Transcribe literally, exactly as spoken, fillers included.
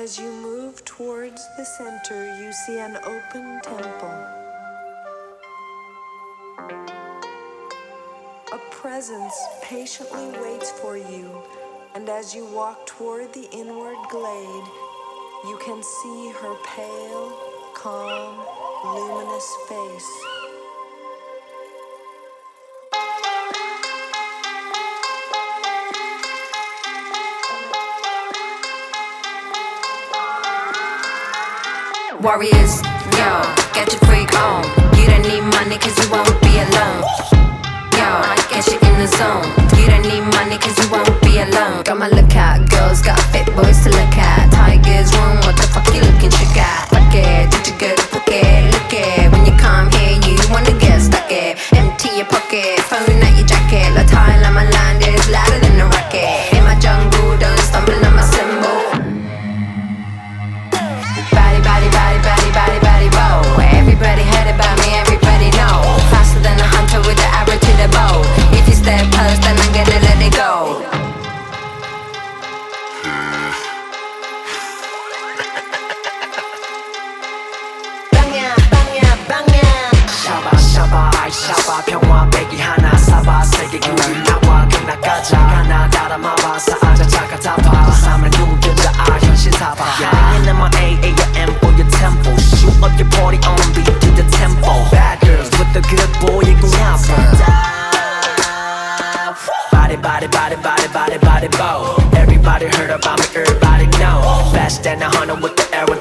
as you move towards the center, you see an open temple. A presence patiently waits for you, and as you walk toward the inward glade, you can see her pale, calm, luminous face. Warriors, yo, get your freak on. You don't need money cause you won't be alone. Yo, get you in the zone. You don't need money cause you won't be alone. Got my lookout, girls got fit boys to look at. Tigers room, what the fuck you looking trick at? Fuck it, did you go to Phuket? Look it, when you come here you wanna get stuck it. Empty your pocket, phone out your jacket. La Thailand, my land is louder than a rocket. In my jungle, don't stumble on my symbol. Body, body, body, body, body, body, bow. Everybody heard about me, everybody know. Faster than a hunter with the arrow to the bow. If you stay close, then I'm gonna let it go. Bangya, bangya, bangya. 샤바 샤바 아이 샤바 평화 배기 하나 사바 세계 기울이 나와 끝나가자 하나 따라마봐 사아자 자가 잡아 삶을 누겨자 아 현실 사바 Yelling in my A M for your tempo Shoot up your party on beat to the tempo Bad girls with the good boy 이거 야파 Body body body body body body bow Everybody heard about me everybody know Faster than a hunter with the arrow